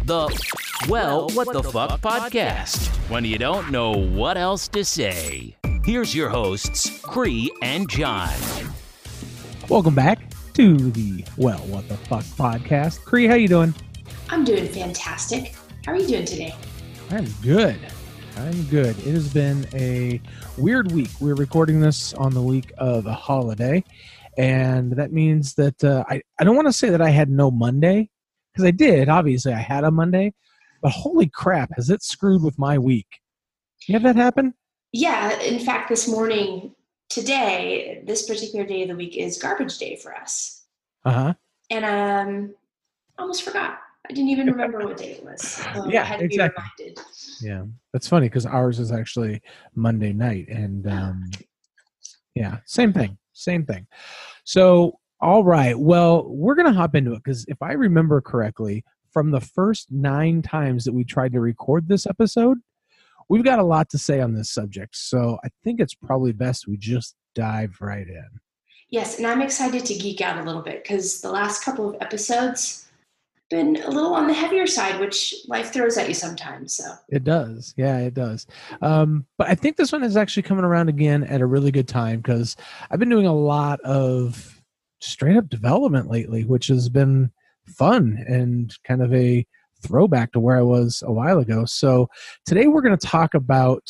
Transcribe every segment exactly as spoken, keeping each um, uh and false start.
The Well, What the Fuck podcast, when you don't know what else to say. Here's your hosts, Cree and John. Welcome back to the Well, What the Fuck podcast. Cree, how you doing? I'm doing fantastic. How are you doing today? I'm good. I'm good. It has been a weird week. We're recording this on the week of a holiday, and that means that uh, I, I don't want to say that I had no Monday, because I did. Obviously, I had a Monday, but holy crap, has it screwed with my week. You have that happen? Yeah. In fact, this morning, today, this particular day of the week is garbage day for us. Uh-huh. And um, I almost forgot. I didn't even remember what day it was. So Yeah, I had to exactly. be reminded. Yeah, that's funny because ours is actually Monday night, and um, yeah, same thing, same thing. So, all right, well, we're gonna hop into it because if I remember correctly, from the first nine times that we tried to record this episode, we've got a lot to say on this subject. So, I think it's probably best we just dive right in. Yes, and I'm excited to geek out a little bit because the last couple of episodes been a little on the heavier side, which life throws at you sometimes. So it does. Yeah, it does. Um, but I think this one is actually coming around again at a really good time because I've been doing a lot of straight up development lately, which has been fun and kind of a throwback to where I was a while ago. So today we're going to talk about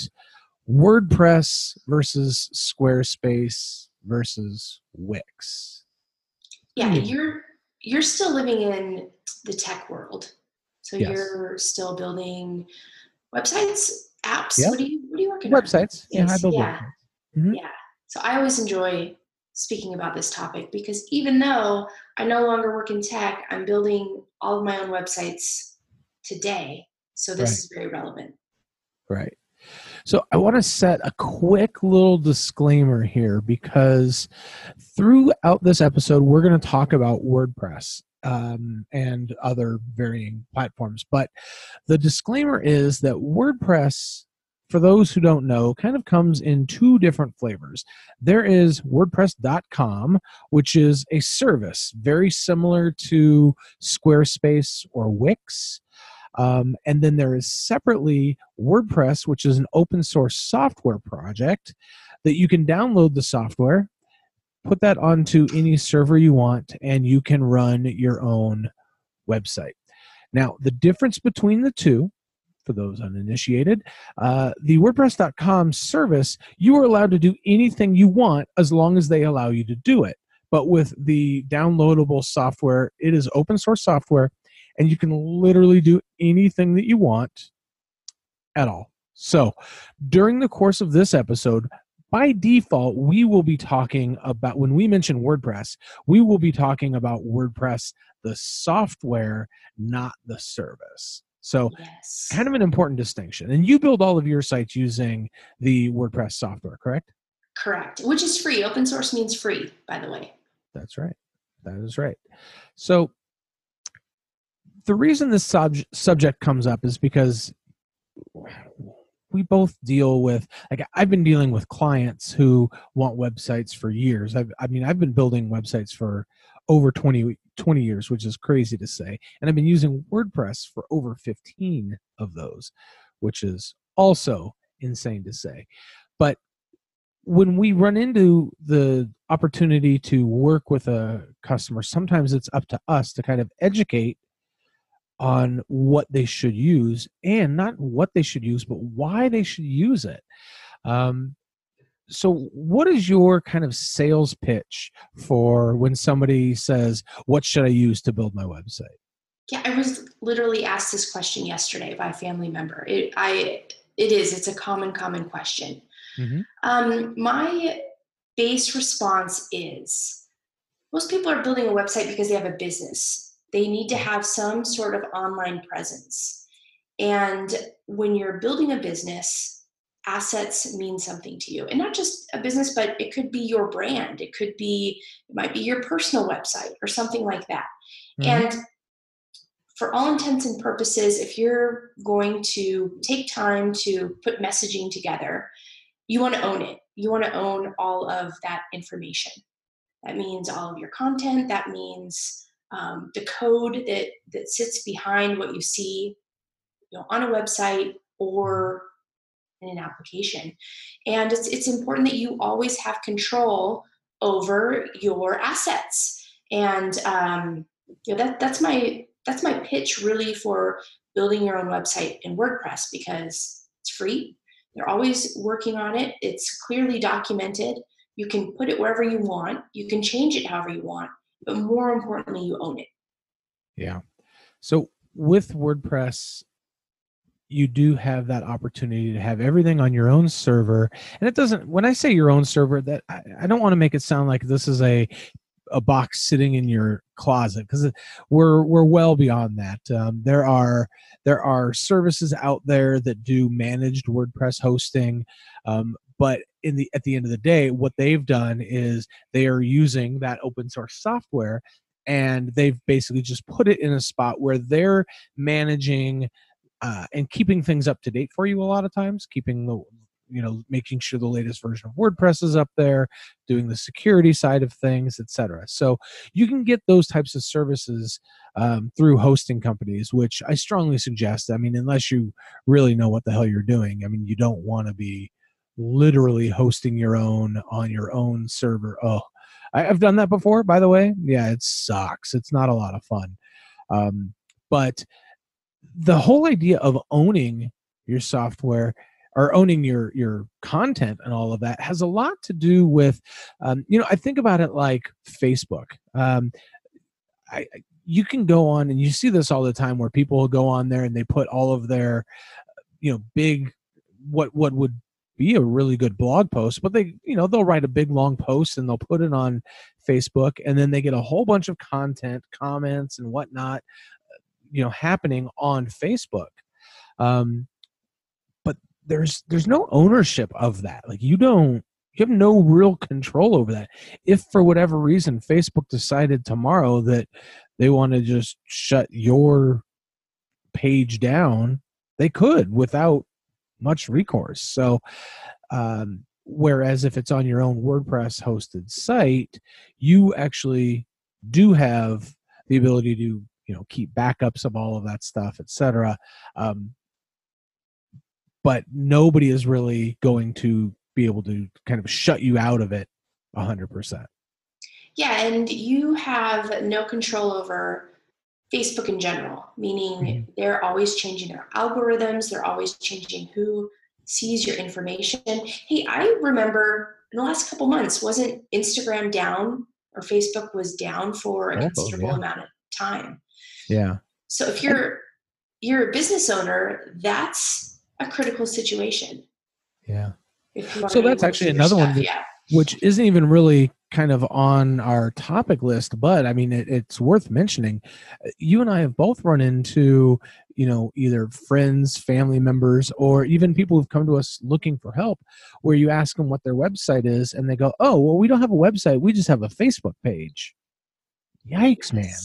WordPress versus Squarespace versus Wix. yeah, you're you're still living in the tech world. So Yes. You're still building websites, apps. Yep. What are you what are you working Websites. on? Yeah, I build yeah. websites. Mm-hmm. Yeah. So I always enjoy speaking about this topic because even though I no longer work in tech, I'm building all of my own websites today. So this Right. is very relevant. Right. So I want to set a quick little disclaimer here because throughout this episode, we're going to talk about WordPress um, and other varying platforms. But the disclaimer is that WordPress, for those who don't know, kind of comes in two different flavors. There is WordPress dot com, which is a service very similar to Squarespace or Wix. Um, and then there is separately WordPress, which is an open source software project that you can download the software, put that onto any server you want, and you can run your own website. Now, the difference between the two, for those uninitiated, uh, the WordPress dot com service, you are allowed to do anything you want as long as they allow you to do it. But with the downloadable software, it is open source software, and you can literally do anything that you want at all. So during the course of this episode, by default, we will be talking about, when we mention WordPress, we will be talking about WordPress, the software, not the service. So Yes. kind of an important distinction. And you build all of your sites using the WordPress software, correct? Correct. Which is free. Open source means free, by the way. That's right. That is right. So the reason this sub- subject comes up is because we both deal with, like, I've been dealing with clients who want websites for years. I've, I mean, I've been building websites for over twenty, twenty years, which is crazy to say. And I've been using WordPress for over fifteen of those, which is also insane to say. But when we run into the opportunity to work with a customer, sometimes it's up to us to kind of educate on what they should use, and not what they should use, but why they should use it. Um, so what is your kind of sales pitch for when somebody says, what should I use to build my website? Yeah, I was literally asked this question yesterday by a family member. It, I, it is, it's a common, common question. Mm-hmm. Um, my base response is most people are building a website because they have a business. They need to have some sort of online presence. And when you're building a business, assets mean something to you. And not just a business, but it could be your brand. It could be, it might be your personal website or something like that. Mm-hmm. And for all intents and purposes, if you're going to take time to put messaging together, you want to own it. You want to own all of that information. That means all of your content. That means um, the code that that sits behind what you see, you know, on a website or in an application. And it's it's important that you always have control over your assets. And um, you know, that that's my that's my pitch really for building your own website in WordPress, because it's free. They're always working on it. It's clearly documented. You can put it wherever you want. You can change it however you want. But more importantly, you own it. Yeah. So with WordPress, you do have that opportunity to have everything on your own server. And it doesn't, when I say your own server, that I, I don't want to make it sound like this is a a box sitting in your closet, because we're we're well beyond that. Um, there are there are services out there that do managed WordPress hosting, um, but in the at the end of the day, what they've done is they are using that open source software, and they've basically just put it in a spot where they're managing uh, and keeping things up to date for you. A lot of times, keeping the you know, making sure the latest version of WordPress is up there, doing the security side of things, et cetera. So you can get those types of services um, through hosting companies, which I strongly suggest. I mean, unless you really know what the hell you're doing, I mean, you don't want to be literally hosting your own on your own server. Oh, I, I've done that before, by the way. Yeah, it sucks. It's not a lot of fun. Um, but the whole idea of owning your software or owning your your content and all of that has a lot to do with, um, you know, I think about it like Facebook. Um, I, you can go on, and you see this all the time, where people will go on there and they put all of their, you know, big, what what would be a really good blog post, but they, you know, they'll write a big long post and they'll put it on Facebook, and then they get a whole bunch of content, comments and whatnot, you know, happening on Facebook. Um, there's there's no ownership of that. Like, you don't you have no real control over that. If for whatever reason Facebook decided tomorrow that they want to just shut your page down, they could without much recourse. So um whereas if it's on your own WordPress hosted site, you actually do have the ability to, you know, keep backups of all of that stuff, et cetera. Um, but nobody is really going to be able to kind of shut you out of it one hundred percent. Yeah, and you have no control over Facebook in general, meaning mm-hmm. they're always changing their algorithms. They're always changing who sees your information. Hey, I remember in the last couple months, wasn't Instagram down, or Facebook was down for a oh, considerable yeah. amount of time? Yeah. So if you're you're a business owner, that's a critical situation. Yeah. So that's actually another stuff, one, that, yeah. which isn't even really kind of on our topic list, but I mean, it, it's worth mentioning. You and I have both run into, you know, either friends, family members, or even people who've come to us looking for help, where you ask them what their website is and they go, oh, well, we don't have a website. We just have a Facebook page. Yikes, yes. man.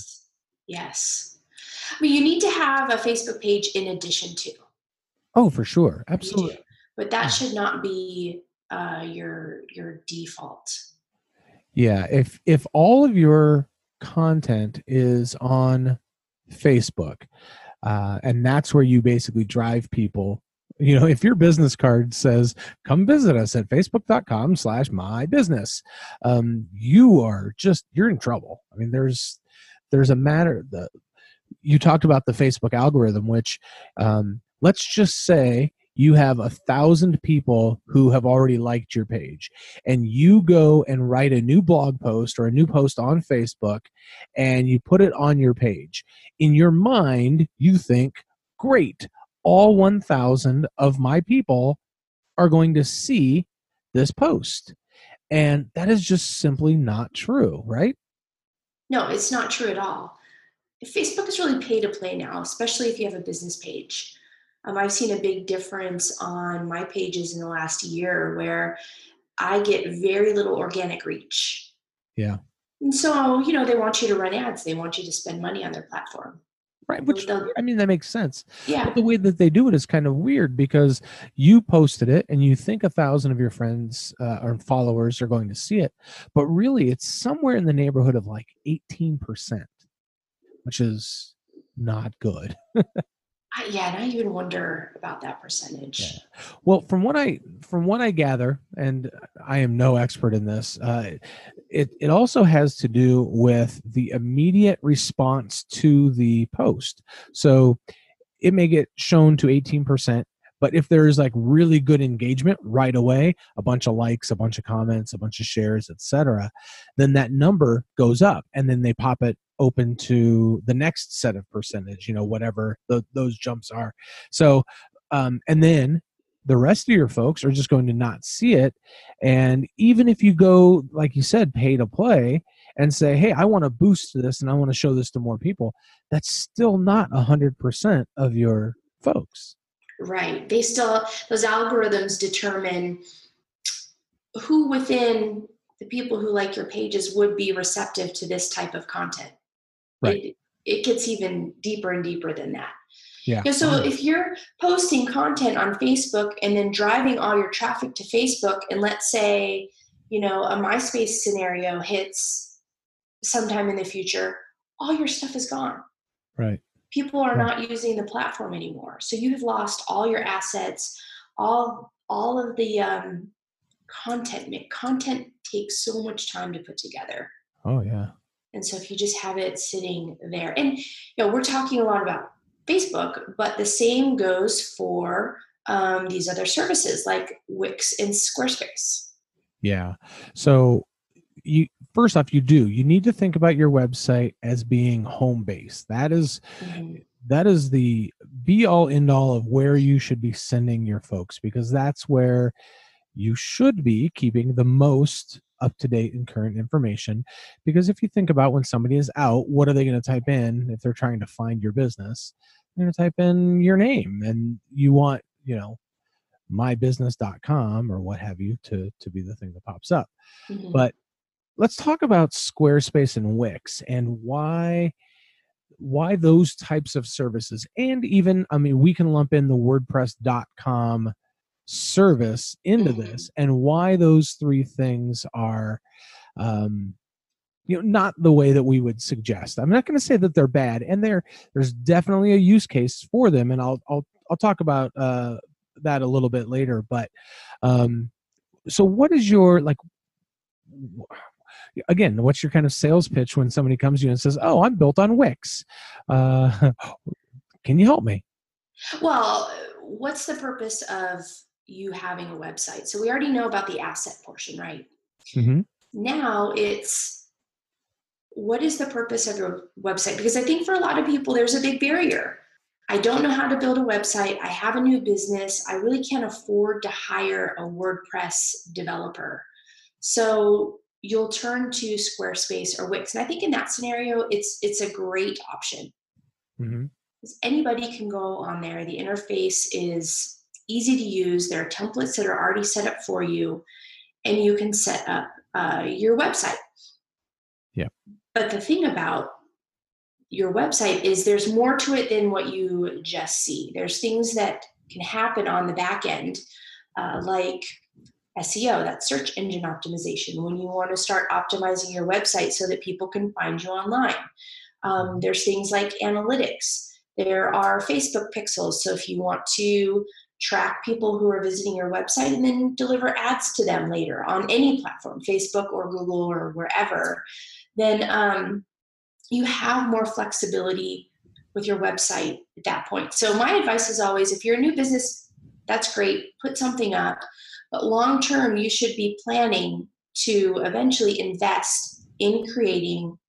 Yes. I mean, you need to have a Facebook page in addition to. Oh, for sure. Absolutely. But that should not be uh, your your default. Yeah. If if all of your content is on Facebook, uh, and that's where you basically drive people, you know, if your business card says, come visit us at facebook.com slash my business, um, you are just, you're in trouble. I mean, there's, there's a matter that you talked about, the Facebook algorithm, which, um, let's just say you have a thousand people who have already liked your page, and you go and write a new blog post or a new post on Facebook and you put it on your page. In your mind, you think, great, all one thousand of my people are going to see this post. And that is just simply not true, right? No, it's not true at all. Facebook is really pay to play now, especially if you have a business page. Um, I've seen a big difference on my pages in the last year where I get very little organic reach. Yeah. And so, you know, they want you to run ads. They want you to spend money on their platform. Right, which, the, I mean, that makes sense. Yeah. But the way that they do it is kind of weird, because you posted it and you think a thousand of your friends uh, or followers are going to see it, but really it's somewhere in the neighborhood of like eighteen percent. which is not good. I, yeah, and I even wonder about that percentage. Yeah. Well, from what I from what I gather, and I am no expert in this, uh, it it also has to do with the immediate response to the post. So it may get shown to eighteen percent, but if there's like really good engagement right away, a bunch of likes, a bunch of comments, a bunch of shares, et cetera, then that number goes up, and then they pop it open to the next set of percentage, you know, whatever the, those jumps are. So, um, and then the rest of your folks are just going to not see it. And even if you go, like you said, pay to play and say, hey, I want to boost this and I want to show this to more people, that's still not one hundred percent of your folks. Right. They still, those algorithms determine who within the people who like your pages would be receptive to this type of content. Right. It, it gets even deeper and deeper than that. Yeah. You know, so if you're posting content on Facebook and then driving all your traffic to Facebook, and let's say, you know, a MySpace scenario hits sometime in the future, all your stuff is gone. Right. People are Right. not using the platform anymore. So you have lost all your assets, all all of the um, content. Content takes so much time to put together. Oh, yeah. And so if you just have it sitting there, and you know, we're talking a lot about Facebook, but the same goes for um, these other services like Wix and Squarespace. Yeah. So you first off, you do you need to think about your website as being home base. That is Mm-hmm. that is the be all end all of where you should be sending your folks, because that's where you should be keeping the most up to date and current information. Because if you think about when somebody is out, what are they going to type in if they're trying to find your business? They're going to type in your name, and you want, you know, my business dot com or what have you to to be the thing that pops up. Mm-hmm. But let's talk about Squarespace and Wix and why why those types of services. And even, I mean, we can lump in the WordPress dot com service into Mm-hmm. this, and why those three things are um you know not the way that we would suggest. I'm not going to say that they're bad, and there there's definitely a use case for them, and I'll I'll I'll talk about uh that a little bit later. But um so what is your, like, again, what's your kind of sales pitch when somebody comes to you and says, oh, I'm built on Wix, uh can you help me? Well, what's the purpose of you having a website? So we already know about the asset portion, right? Mm-hmm. Now it's, what is the purpose of your website? Because I think for a lot of people, there's a big barrier. I don't know how to build a website. I have a new business. I really can't afford to hire a WordPress developer. So you'll turn to Squarespace or Wix. And I think in that scenario, it's it's a great option. Mm-hmm. Because anybody can go on there. The interface is easy to use. There are templates that are already set up for you, and you can set up uh, your website. Yeah. But the thing about your website is there's more to it than what you just see. There's things that can happen on the back end, uh, like S E O, that's search engine optimization, when you want to start optimizing your website so that people can find you online. Um, there's things like analytics. There are Facebook pixels. So if you want to track people who are visiting your website and then deliver ads to them later on any platform, Facebook or Google or wherever, then um, you have more flexibility with your website at that point. So my advice is always, if you're a new business, that's great, put something up. But long term, you should be planning to eventually invest in creating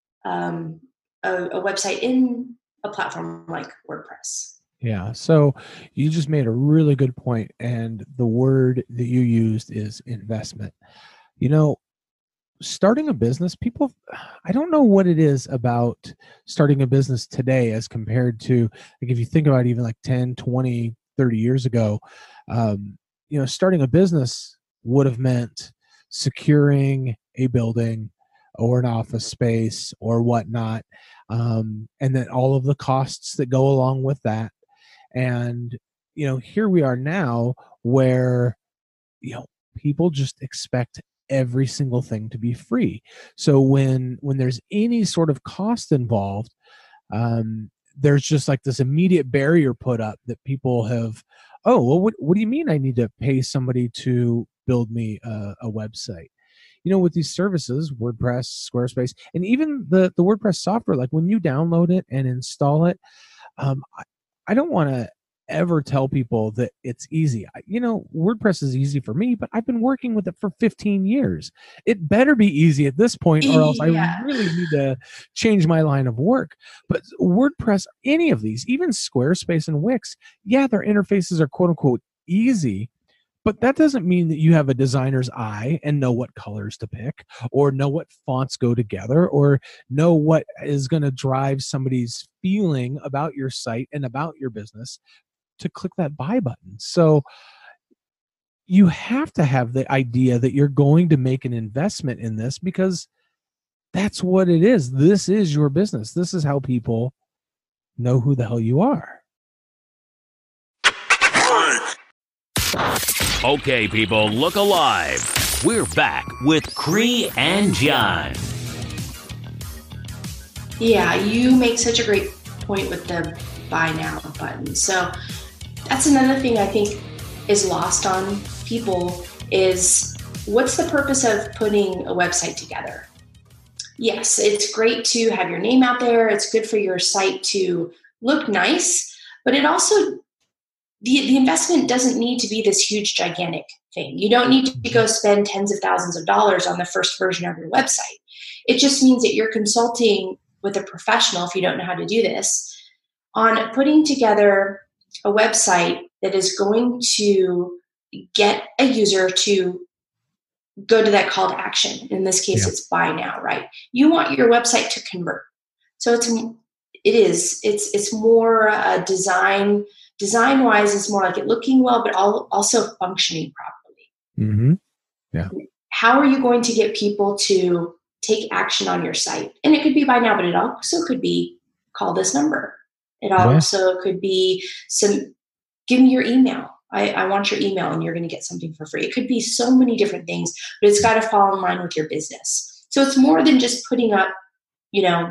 um, a, a website in a platform like WordPress. Yeah. So you just made a really good point, and the word that you used is investment. You know, starting a business, people, I don't know what it is about starting a business today as compared to, like, if you think about even like ten, twenty, thirty years ago, um, you know, starting a business would have meant securing a building or an office space or whatnot, um, and then all of the costs that go along with that. And, you know, here we are now where, you know, people just expect every single thing to be free. So when when there's any sort of cost involved, um, there's just like this immediate barrier put up that people have, oh, well, what, what do you mean I need to pay somebody to build me a, a website? You know, with these services, WordPress, Squarespace, and even the, the WordPress software, like when you download it and install it, um, I, I don't want to ever tell people that it's easy. I, you know, WordPress is easy for me, but I've been working with it for fifteen years. It better be easy at this point, or else Yeah. I really need to change my line of work. But WordPress, any of these, even Squarespace and Wix, yeah, their interfaces are quote unquote easy, but that doesn't mean that you have a designer's eye and know what colors to pick, or know what fonts go together, or know what is going to drive somebody's feeling about your site and about your business to click that buy button. So you have to have the idea that you're going to make an investment in this, because that's what it is. This is your business. This is how people know who the hell you are. Okay, people, look alive. We're back with Cree and John. Yeah, you make such a great point with the buy now button. So that's another thing I think is lost on people is, what's the purpose of putting a website together? Yes, it's great to have your name out there. It's good for your site to look nice, but it also, the, the investment doesn't need to be this huge, gigantic thing. You don't need to go spend tens of thousands of dollars on the first version of your website. It just means that you're consulting with a professional, if you don't know how to do this, on putting together a website that is going to get a user to go to that call to action. In this case, yeah. It's buy now, right? You want your website to convert. So it's, it is, it's, it's more uh, design, design wise, it's more like it looking well, but also functioning properly. Mm-hmm. Yeah. How are you going to get people to take action on your site? And it could be buy now, but it also could be call this number. It also yeah. could be some, give me your email. I, I want your email and you're going to get something for free. It could be so many different things, but it's got to fall in line with your business. So it's more than just putting up, you know,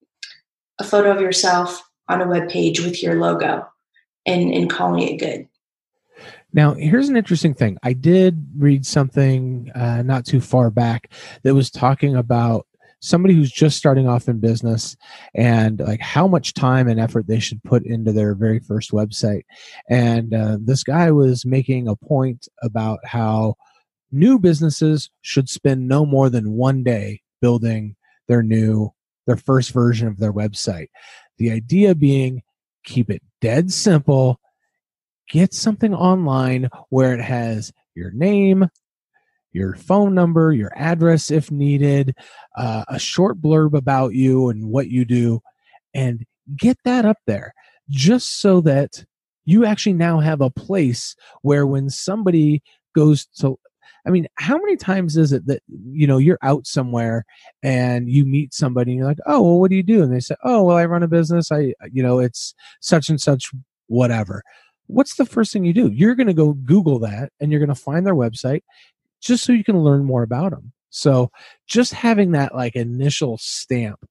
a photo of yourself on a web page with your logo and, and calling it good. Now, here's an interesting thing. I did read something uh, not too far back that was talking about somebody who's just starting off in business and like how much time and effort they should put into their very first website. And uh, this guy was making a point about how new businesses should spend no more than one day building their new, their first version of their website. The idea being, keep it dead simple, get something online where it has your name, your phone number, your address if needed, uh, a short blurb about you and what you do, and get that up there just so that you actually now have a place where when somebody goes to, I mean, how many times is it that, you know, you're out somewhere and you meet somebody and you're like, oh, well, what do you do? And they say, oh, well, I run a business. I, you know, it's such and such, whatever. What's the first thing you do? You're going to go Google that and you're going to find their website, just so you can learn more about them. So just having that like initial stamp,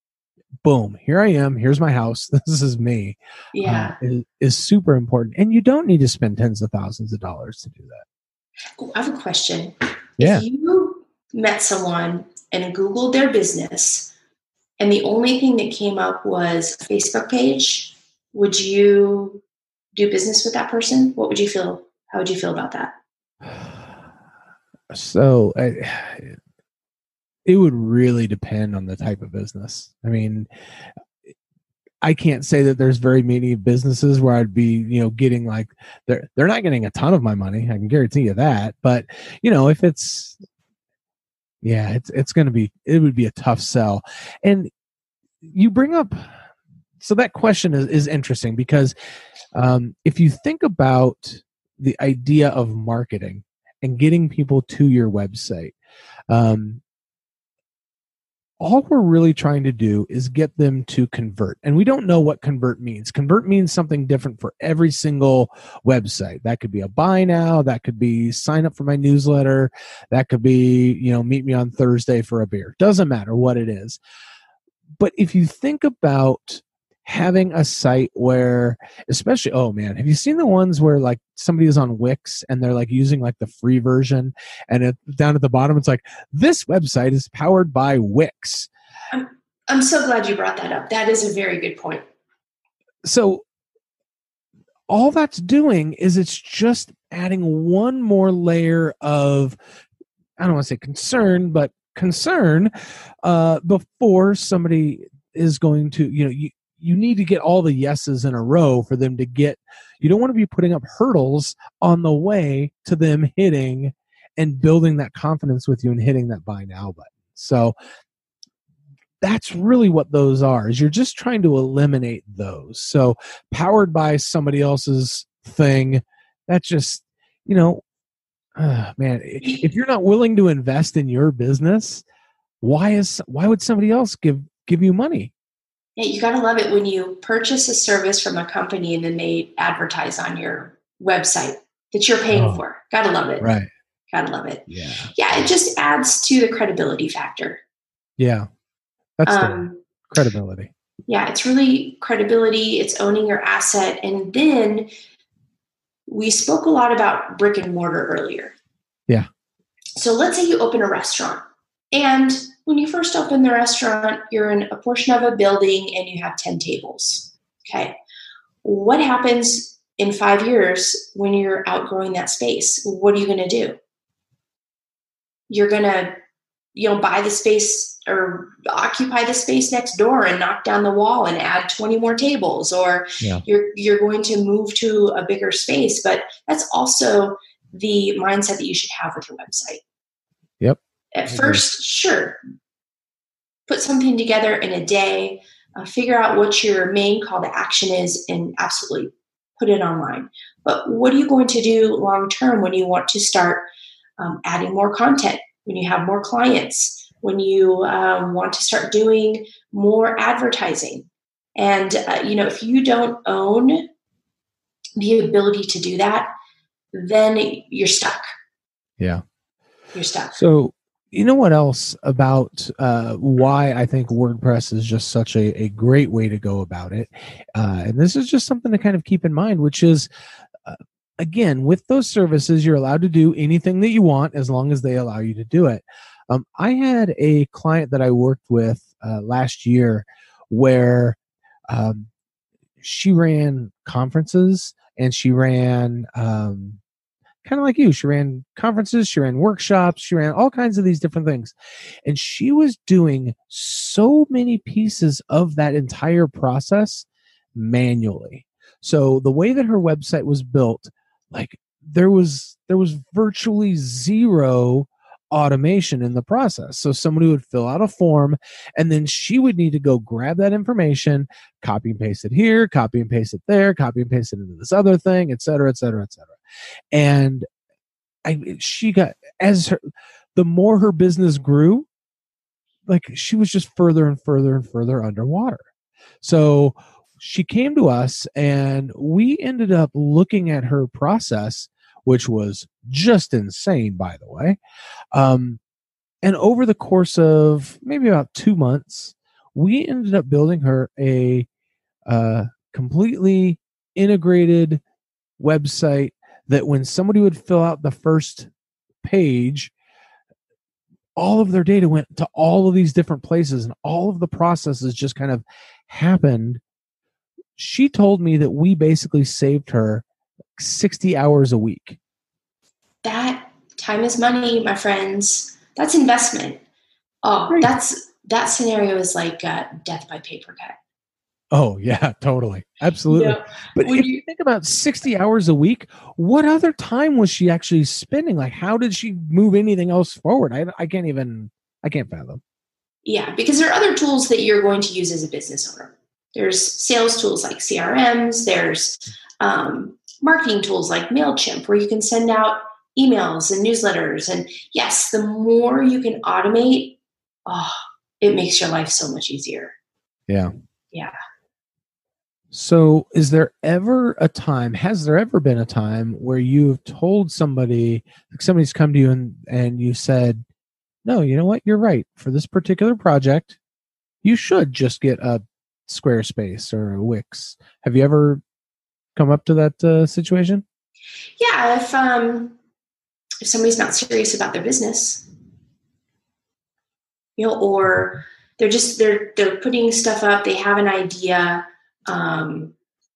boom, here I am, here's my house, this is me, yeah, uh, is, is super important. And you don't need to spend tens of thousands of dollars to do that. Ooh, I have a question. Yeah. If you met someone and Googled their business and the only thing that came up was a Facebook page, would you do business with that person? What would you feel? How would you feel about that? So I, it would really depend on the type of business. I mean, I can't say that there's very many businesses where I'd be, you know, getting like, they're, they're not getting a ton of my money. I can guarantee you that. But, you know, if it's, yeah, it's, it's going to be, it would be a tough sell. And you bring up, so that question is, is interesting because um, if you think about the idea of marketing and getting people to your website, um, all we're really trying to do is get them to convert. And we don't know what convert means. Convert means something different for every single website. That could be a buy now. That could be sign up for my newsletter. That could be, you know, meet me on Thursday for a beer. Doesn't matter what it is. But if you think about having a site where, especially, oh man, have you seen the ones where like somebody is on Wix and they're like using like the free version, and it, down at the bottom it's like, this website is powered by Wix. I'm, I'm so glad you brought that up. That is a very good point. So all that's doing is it's just adding one more layer of, I don't want to say concern, but concern uh, before somebody is going to, you know, you, you need to get all the yeses in a row for them to get, you don't want to be putting up hurdles on the way to them hitting and building that confidence with you and hitting that buy now button. So that's really what those are, is you're just trying to eliminate those. So powered by somebody else's thing, that's just, you know, uh, man, if you're not willing to invest in your business, why is, why would somebody else give, give you money? Yeah, you got to love it when you purchase a service from a company and then they advertise on your website that you're paying oh, for. Got to love it. Right. Got to love it. Yeah. Yeah, it just adds to the credibility factor. Yeah. That's um, the credibility. Yeah, it's really credibility. It's owning your asset. And then we spoke a lot about brick and mortar earlier. Yeah. So let's say you open a restaurant, and when you first open the restaurant, you're in a portion of a building and you have ten tables. Okay. What happens in five years when you're outgrowing that space? What are you going to do? You're going to, you know, buy the space or occupy the space next door and knock down the wall and add twenty more tables, or yeah. you're, you're going to move to a bigger space. But that's also the mindset that you should have with your website. Yep. At first, sure, put something together in a day, uh, figure out what your main call to action is, and absolutely put it online. But what are you going to do long term when you want to start um, adding more content, when you have more clients, when you um, want to start doing more advertising? And, uh, you know, if you don't own the ability to do that, then you're stuck. Yeah. You're stuck. So, you know what else about uh, why I think WordPress is just such a, a great way to go about it? Uh, and this is just something to kind of keep in mind, which is, uh, again, with those services, you're allowed to do anything that you want as long as they allow you to do it. Um, I had a client that I worked with uh, last year where um, she ran conferences and she ran... Um, kind of like you. She ran conferences, she ran workshops, she ran all kinds of these different things. And she was doing so many pieces of that entire process manually. So the way that her website was built, like there was there was virtually zero automation in the process. So somebody would fill out a form and then she would need to go grab that information, copy and paste it here, copy and paste it there, copy and paste it into this other thing, et cetera, et cetera, et cetera. And I, she got, as her, the more her business grew, like she was just further and further and further underwater. So she came to us and we ended up looking at her process, which was just insane, by the way. Um, and over the course of maybe about two months, we ended up building her a uh, completely integrated website that when somebody would fill out the first page, all of their data went to all of these different places and all of the processes just kind of happened. She told me that we basically saved her sixty hours a week. That time is money, my friends. That's investment. Oh, right. that's that scenario is like uh, death by paper cut. Oh yeah, totally. Absolutely. Yeah. But when if you, you think about sixty hours a week, what other time was she actually spending? Like, how did she move anything else forward? I, I can't even, I can't fathom. Yeah, because there are other tools that you're going to use as a business owner. There's sales tools like C R Ms. There's um, marketing tools like MailChimp, where you can send out emails and newsletters. And yes, the more you can automate, oh, it makes your life so much easier. Yeah. Yeah. So is there ever a time, has there ever been a time where you've told somebody, like somebody's come to you and, and you said, no, you know what, you're right. For this particular project, you should just get a Squarespace or a Wix. Have you ever come up to that uh, situation? Yeah, if um, if somebody's not serious about their business, you know, or they're just they're they're putting stuff up, they have an idea. Um,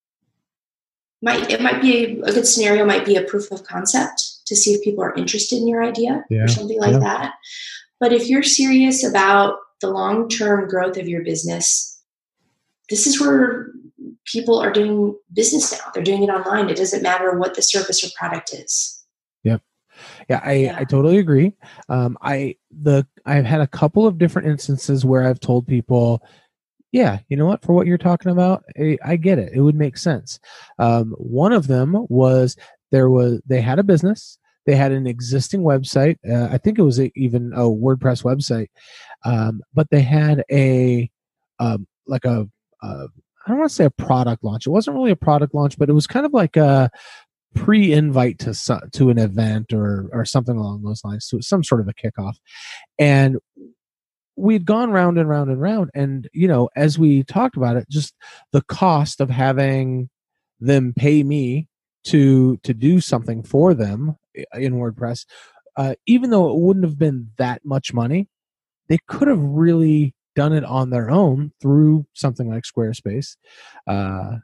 might it might be a, a good scenario. Might be a proof of concept to see if people are interested in your idea Yeah, or something like yeah. that. But if you're serious about the long-term growth of your business, this is where people are doing business now. They're doing it online. It doesn't matter what the service or product is. Yep. Yeah, I, Yeah. I totally agree. Um, I the I've had a couple of different instances where I've told people, yeah, you know what, for what you're talking about, I, I get it. It would make sense. Um, one of them was there was they had a business. They had an existing website. Uh, I think it was a, even a WordPress website, um, but they had a um, like a uh, I don't want to say a product launch. It wasn't really a product launch, but it was kind of like a pre-invite to so- to an event or or something along those lines. So it was some sort of a kickoff, and we'd gone round and round and round. And you know, as we talked about it, just the cost of having them pay me to to do something for them in WordPress, uh, even though it wouldn't have been that much money, they could have really done it on their own through something like Squarespace, uh,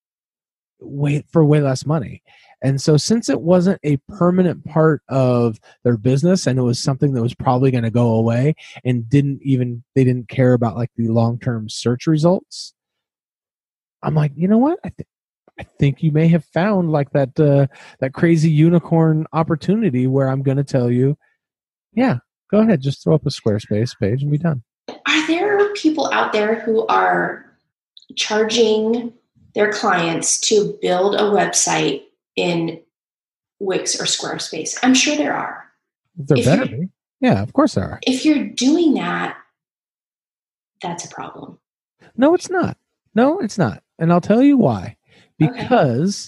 way for way less money. And so, since it wasn't a permanent part of their business, and it was something that was probably going to go away, and didn't even they didn't care about like the long term search results, I'm like, you know what, I think. I think you may have found like that uh, that crazy unicorn opportunity where I'm going to tell you, yeah, go ahead, just throw up a Squarespace page and be done. Are there people out there who are charging their clients to build a website in Wix or Squarespace? I'm sure there are. There If better you're- be. Yeah, of course there are. If you're doing that, that's a problem. No, it's not. No, it's not. And I'll tell you why. Okay. Because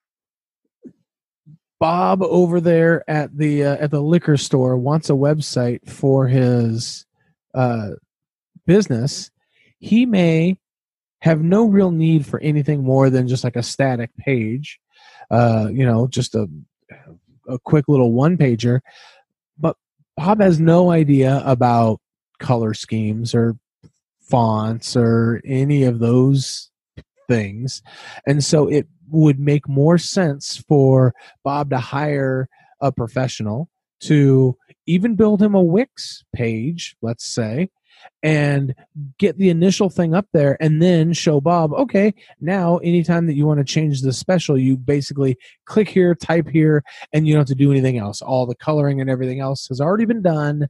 Bob over there at the uh, at the liquor store wants a website for his uh, business. He may have no real need for anything more than just like a static page, uh, you know, just a a quick little one pager. But Bob has no idea about color schemes or fonts or any of those things, and so it would make more sense for Bob to hire a professional to even build him a Wix page, let's say, and get the initial thing up there, and then show Bob, okay, now anytime that you want to change the special, you basically click here, type here, and you don't have to do anything else. All the coloring and everything else has already been done.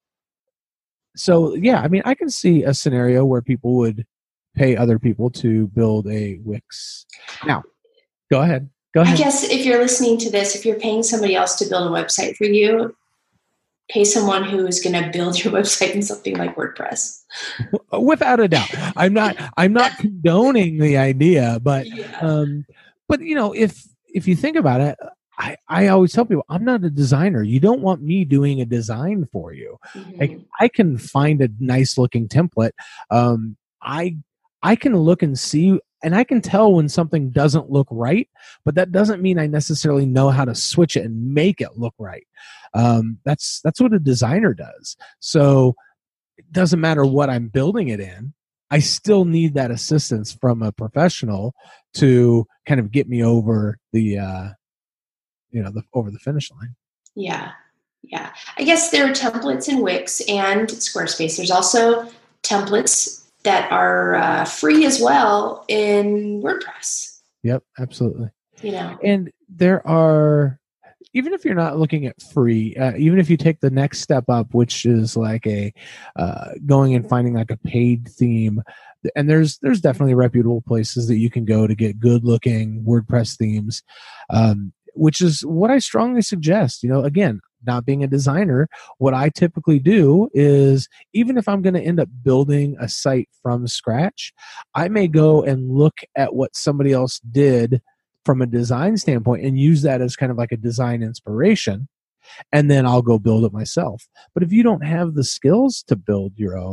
So yeah, I mean, I can see a scenario where people would pay other people to build a Wix. Now, go ahead. Go I ahead. guess if you're listening to this, if you're paying somebody else to build a website for you, pay someone who is going to build your website in something like WordPress. Without a doubt, I'm not. I'm not condoning the idea, but Yeah. um, but you know, if if you think about it, I I always tell people I'm not a designer. You don't want me doing a design for you. Mhm. Like, I can find a nice looking template. Um, I I can look and see, and I can tell when something doesn't look right, but that doesn't mean I necessarily know how to switch it and make it look right. Um, that's that's what a designer does. So it doesn't matter what I'm building it in. I still need that assistance from a professional to kind of get me over the uh, you know the over the finish line. Yeah. Yeah. I guess there are templates in Wix and Squarespace. There's also templates that are uh, free as well in WordPress. Yep, absolutely. You know, And there are, even if you're not looking at free, uh, even if you take the next step up, which is like a uh, going and finding like a paid theme, and there's there's definitely reputable places that you can go to get good looking WordPress themes, um, which is what I strongly suggest. You know, again, not being a designer, what I typically do is, even if I'm going to end up building a site from scratch, I may go and look at what somebody else did from a design standpoint and use that as kind of like a design inspiration, and then I'll go build it myself. But if you don't have the skills to build your own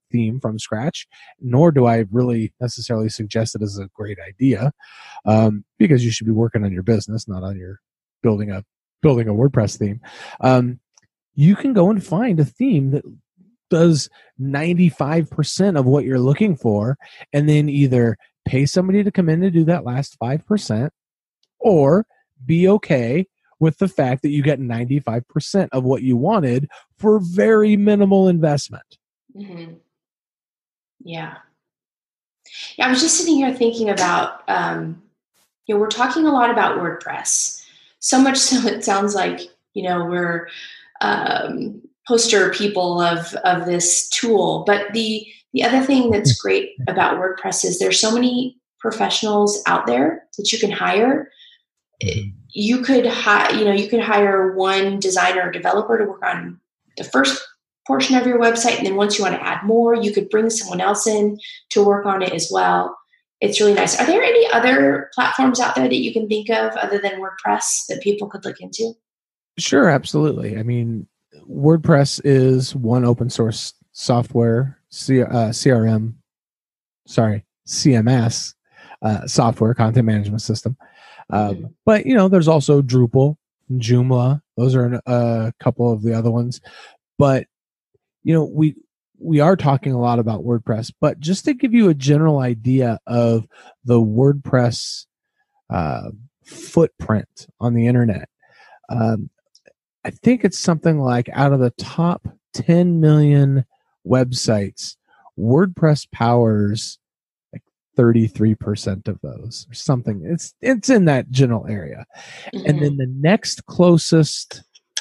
theme from scratch, nor do I really necessarily suggest it as a great idea, um, because you should be working on your business, not on your building a building a WordPress theme. Um, you can go and find a theme that does ninety-five percent of what you're looking for, and then either pay somebody to come in to do that last five percent, or be okay with the fact that you get ninety-five percent of what you wanted for very minimal investment. Mm-hmm. Yeah. Yeah, I was just sitting here thinking about, um, you know, we're talking a lot about WordPress. So much so it sounds like, you know, we're um, poster people of, of this tool. But the, the other thing that's great about WordPress is there's so many professionals out there that you can hire. You could hire, you know, you could hire one designer or developer to work on the first portion of your website. And then once you want to add more, you could bring someone else in to work on it as well. It's really nice. Are there any other platforms out there that you can think of other than WordPress that people could look into? Sure, absolutely. I mean, WordPress is one open source software, C, uh, C R M, sorry, C M S uh, software, content management system. Um, mm-hmm. But, you know, there's also Drupal, Joomla. Those are a couple of the other ones. But, you know, we we are talking a lot about WordPress. But just to give you a general idea of the WordPress uh, footprint on the internet, um, I think it's something like out of the top ten million websites, WordPress powers like thirty-three percent of those or something. It's it's in that general area. Mm-hmm. And then the next closest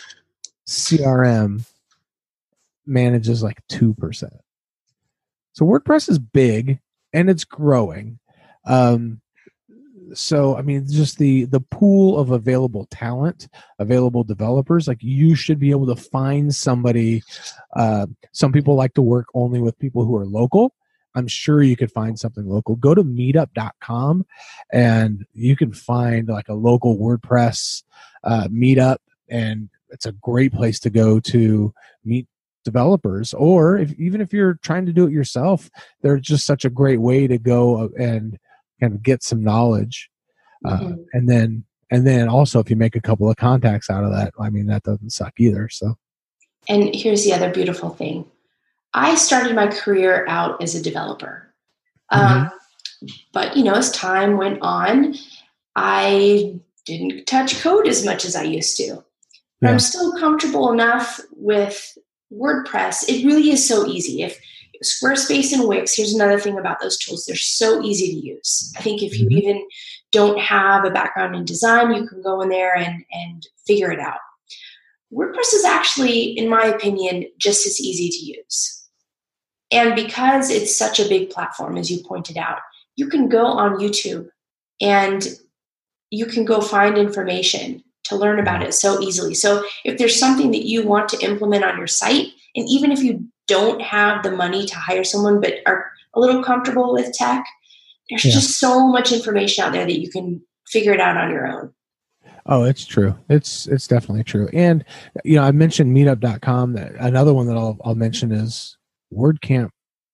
C R M manages like two percent. So WordPress is big and it's growing. Um, So, I mean, just the, the pool of available talent, available developers, like you should be able to find somebody. Uh, some people like to work only with people who are local. I'm sure you could find something local. Go to meetup dot com and you can find like a local WordPress uh, meetup. And it's a great place to go to meet developers. Or if, even if you're trying to do it yourself, they're just such a great way to go and kind of get some knowledge. Uh, mm-hmm. And then, and then also if you make a couple of contacts out of that, I mean, that doesn't suck either. So, and here's the other beautiful thing. I started my career out as a developer. Mm-hmm. Um, but, you know, as time went on, I didn't touch code as much as I used to. But yeah. I'm still comfortable enough with WordPress. It really is so easy. If Squarespace and Wix, here's another thing about those tools. They're so easy to use. I think if you mm-hmm. even don't have a background in design, you can go in there and, and figure it out. WordPress is actually, in my opinion, just as easy to use. And because it's such a big platform, as you pointed out, you can go on YouTube and you can go find information to learn about it so easily. So if there's something that you want to implement on your site, and even if you don't have the money to hire someone but are a little comfortable with tech, there's yeah. just so much information out there that you can figure it out on your own. Oh, it's true. It's it's definitely true. And you know, I mentioned meetup dot com. That another one that I'll I'll mention is WordCamp.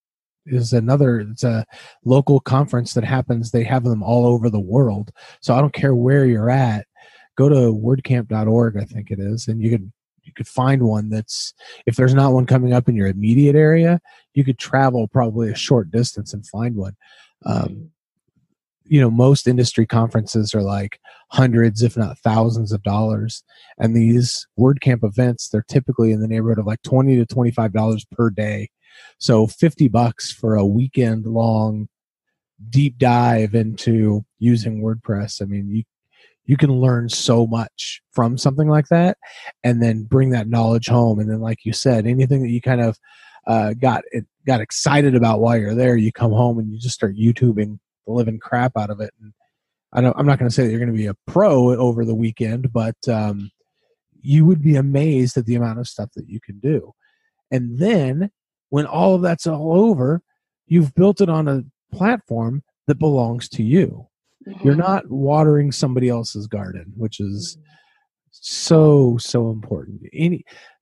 Is another, it's a local conference that happens. They have them all over the world. So I don't care where you're at. Go to wordcamp dot org, I think it is, and you could you could find one that's, if there's not one coming up in your immediate area, you could travel probably a short distance and find one. Um, you know, most industry conferences are like hundreds, if not thousands of dollars. And these WordCamp events, they're typically in the neighborhood of like twenty to twenty-five dollars per day. So fifty bucks for a weekend long deep dive into using WordPress. I mean, you you can learn so much from something like that and then bring that knowledge home. And then, like you said, anything that you kind of uh, got it, got excited about while you're there, you come home and you just start YouTubing the living crap out of it. And I don't, I'm not going to say that you're going to be a pro over the weekend, but um, you would be amazed at the amount of stuff that you can do. And then when all of that's all over, you've built it on a platform that belongs to you. Mm-hmm. You're not watering somebody else's garden, which is so, so important. Any,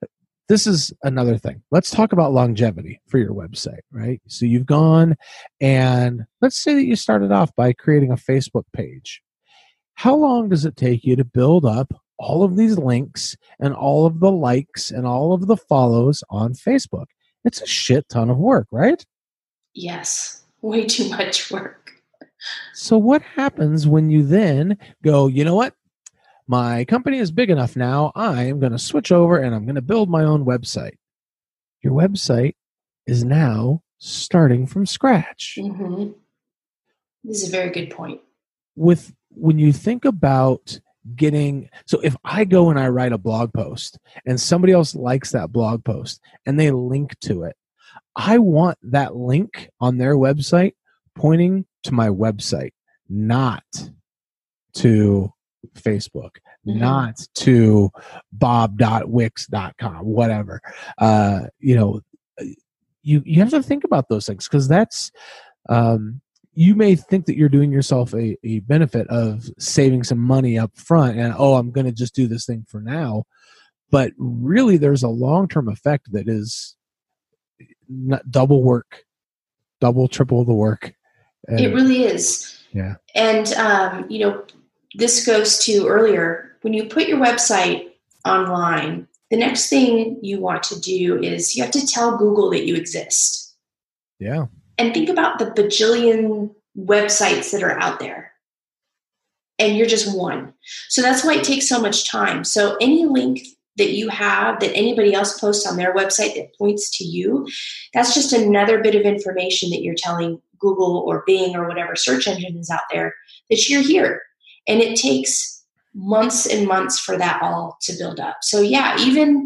this is another thing. Let's talk about longevity for your website, right? So you've gone and let's say that you started off by creating a Facebook page. How long does it take you to build up all of these links and all of the likes and all of the follows on Facebook? It's a shit ton of work, right? Yes, way too much work. So what happens when you then go, you know what? My company is big enough now. I am going to switch over and I'm going to build my own website. Your website is now starting from scratch. Mm-hmm. This is a very good point. With when you think about getting, so if I go and I write a blog post and somebody else likes that blog post and they link to it, I want that link on their website pointing to my website, not to Facebook, mm-hmm. not to bob dot wix dot com, whatever. Uh, you know, you, you have to think about those things because that's, um, you may think that you're doing yourself a, a benefit of saving some money up front and, oh, I'm going to just do this thing for now. But really, there's a long-term effect that is not double work, double, triple the work. And, it really is. Yeah. And, um, you know, this goes to earlier, when you put your website online, the next thing you want to do is you have to tell Google that you exist. Yeah. And think about the bajillion websites that are out there. And you're just one. So that's why it takes so much time. So any link that you have that anybody else posts on their website that points to you, that's just another bit of information that you're telling Google or Bing or whatever search engine is out there that you're here. And it takes months and months for that all to build up. So yeah, even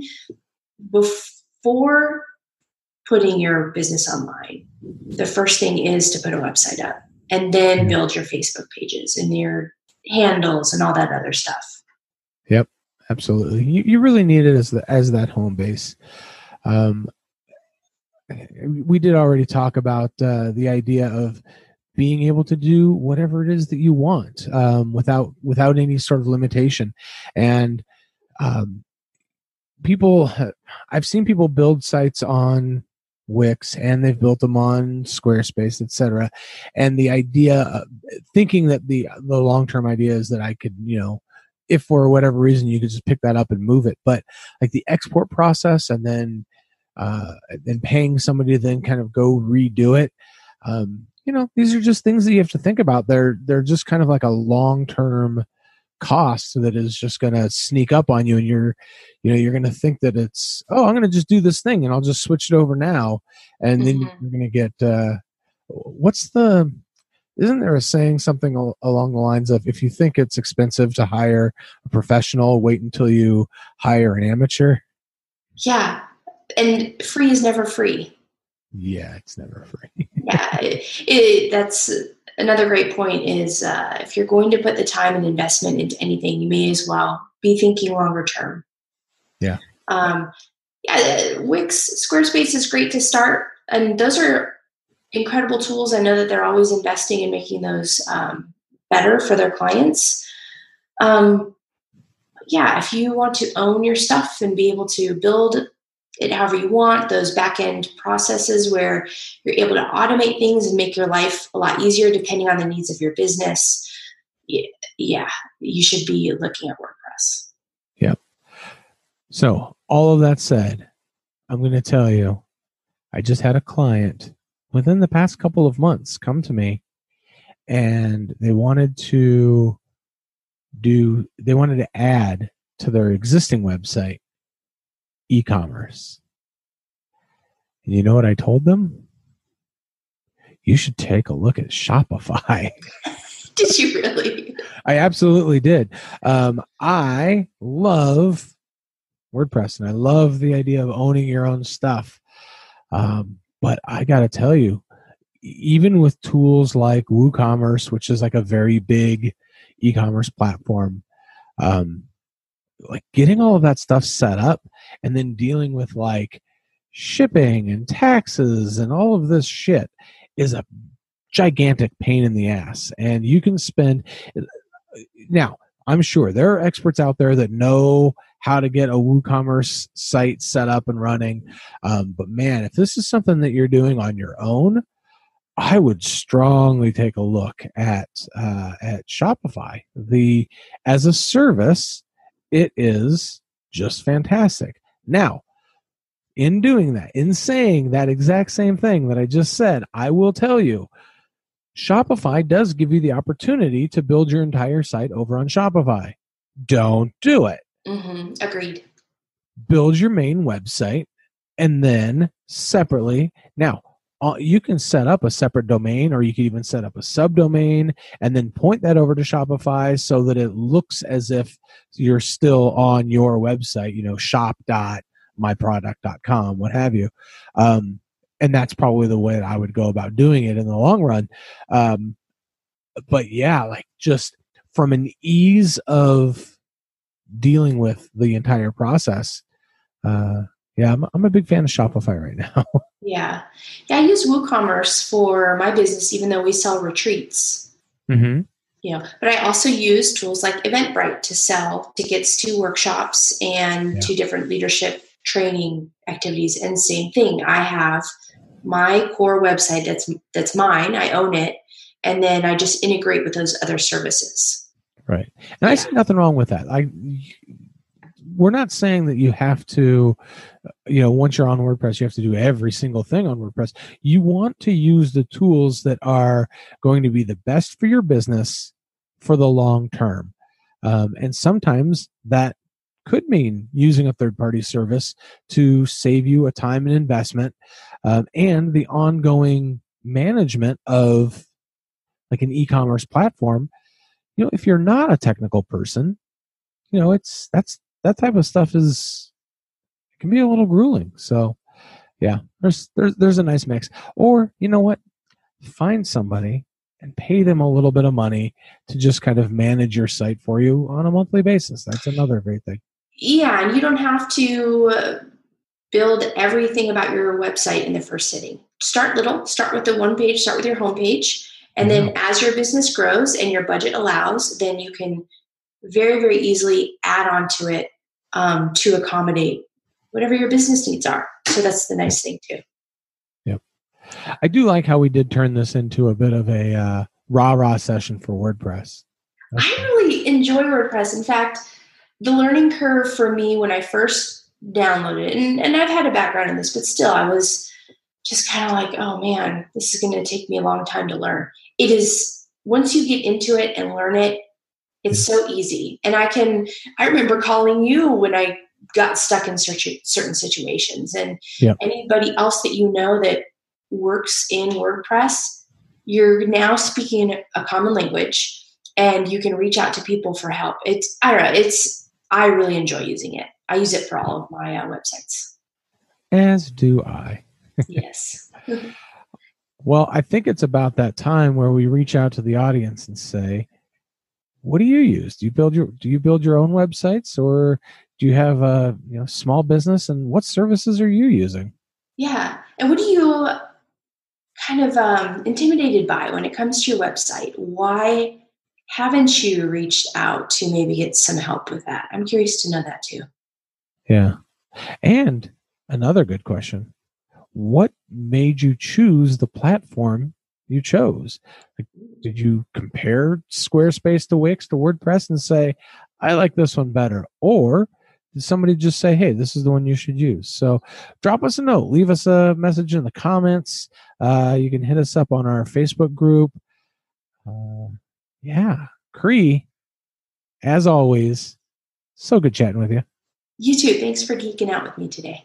before putting your business online, the first thing is to put a website up and then build your Facebook pages and your handles and all that other stuff. Yep, absolutely. You, you really need it as the, as that home base. Um, we did already talk about uh, the idea of being able to do whatever it is that you want um, without without any sort of limitation. And um, people, I've seen people build sites on Wix and they've built them on Squarespace, et cetera. And the idea, of thinking that the the long term idea is that I could, you know, if for whatever reason you could just pick that up and move it, but like the export process and then uh, then paying somebody to then kind of go redo it. Um, you know, these are just things that you have to think about. They're they're just kind of like a long term cost that is just going to sneak up on you, and you're, you know, you're going to think that it's, oh, I'm going to just do this thing and I'll just switch it over now, and then mm-hmm. you're going to get uh, what's the? Isn't there a saying something al- along the lines of if you think it's expensive to hire a professional, wait until you hire an amateur? Yeah, and free is never free. Yeah, it's never free. yeah, it, it, that's another great point is uh, if you're going to put the time and investment into anything, you may as well be thinking longer term. Yeah. Um, yeah, Wix, Squarespace is great to start. And those are incredible tools. I know that they're always investing in making those um, better for their clients. Um, yeah, if you want to own your stuff and be able to build it however you want, those back-end processes where you're able to automate things and make your life a lot easier depending on the needs of your business, yeah, you should be looking at WordPress. Yep. So all of that said, I'm going to tell you, I just had a client within the past couple of months come to me, and they wanted to do, they wanted to add to their existing website e-commerce. And you know what I told them? You should take a look at Shopify. Did you really? I absolutely did. Um, I love WordPress and I love the idea of owning your own stuff. Um, but I got to tell you, even with tools like WooCommerce, which is like a very big e-commerce platform, um, like getting all of that stuff set up and then dealing with like shipping and taxes and all of this shit is a gigantic pain in the ass. And you can spend, now I'm sure there are experts out there that know how to get a WooCommerce site set up and running. Um, but man, if this is something that you're doing on your own, I would strongly take a look at uh, at Shopify. The as a service, it is just fantastic. Now, in doing that, in saying that exact same thing that I just said, I will tell you, Shopify does give you the opportunity to build your entire site over on Shopify. Don't do it. Mm-hmm. Agreed. Build your main website, and then separately. Now, uh, you can set up a separate domain, or you can even set up a subdomain and then point that over to Shopify so that it looks as if you're still on your website, you know, shop dot my product dot com, what have you. Um, and that's probably the way that I would go about doing it in the long run. Um, but yeah, like just from an ease of dealing with the entire process, uh, yeah, I'm, I'm a big fan of Shopify right now. Yeah. Yeah, I use WooCommerce for my business, even though we sell retreats. Mm-hmm. You know, but I also use tools like Eventbrite to sell tickets to workshops and Yeah. to different leadership training activities. And same thing, I have my core website that's that's mine. I own it, and then I just integrate with those other services. Right, and I see nothing wrong with that. I we're not saying that you have to, you know, once you're on WordPress, you have to do every single thing on WordPress. You want to use the tools that are going to be the best for your business for the long term. Um, and sometimes that could mean using a third-party service to save you a time and investment, um, and the ongoing management of like an e-commerce platform. You know, if you're not a technical person, you know, it's that's that type of stuff is it can be a little grueling. So, yeah, there's there's there's a nice mix. Or you know what, find somebody and pay them a little bit of money to just kind of manage your site for you on a monthly basis. That's another great thing. Yeah, and you don't have to build everything about your website in the first sitting. Start little. Start with the one page. Start with your homepage. And then as your business grows and your budget allows, then you can very, very easily add on to it um, to accommodate whatever your business needs are. So that's the nice thing too. Yep. I do like how we did turn this into a bit of a uh, rah-rah session for WordPress. That's I cool. really enjoy WordPress. In fact, the learning curve for me when I first downloaded it, and, and I've had a background in this, but still I was just kind of like, oh man, this is going to take me a long time to learn. It is, once you get into it and learn it, it's so easy. And I can, I remember calling you when I got stuck in certain situations, and yep. anybody else that you know that works in WordPress, you're now speaking a common language and you can reach out to people for help. It's, I don't know, it's, I really enjoy using it. I use it for all of my uh, websites. As do I. Yes. Well, I think it's about that time where we reach out to the audience and say, what do you use? Do you build your do you build your own websites, or do you have a you know small business, and what services are you using? Yeah. And what are you kind of um, intimidated by when it comes to your website? Why haven't you reached out to maybe get some help with that? I'm curious to know that too. Yeah. And another good question. What made you choose the platform you chose? Like, did you compare Squarespace to Wix to WordPress and say, I like this one better? Or did somebody just say, hey, this is the one you should use? So drop us a note. Leave us a message in the comments. Uh, you can hit us up on our Facebook group. Uh, yeah. Cree, as always, so good chatting with you. You too. Thanks for geeking out with me today.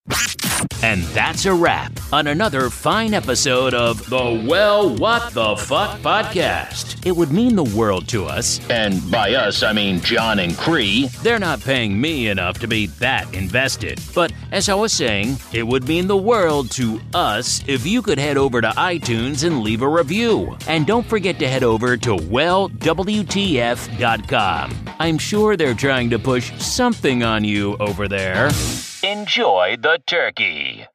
And that's a wrap on another fine episode of the Well, What the Fuck podcast. It would mean the world to us, and by us, I mean John and Cree. They're not paying me enough to be that invested. But as I was saying, it would mean the world to us if you could head over to iTunes and leave a review. And don't forget to head over to well W T F dot com. I'm sure they're trying to push something on you over there. Enjoy the turkey.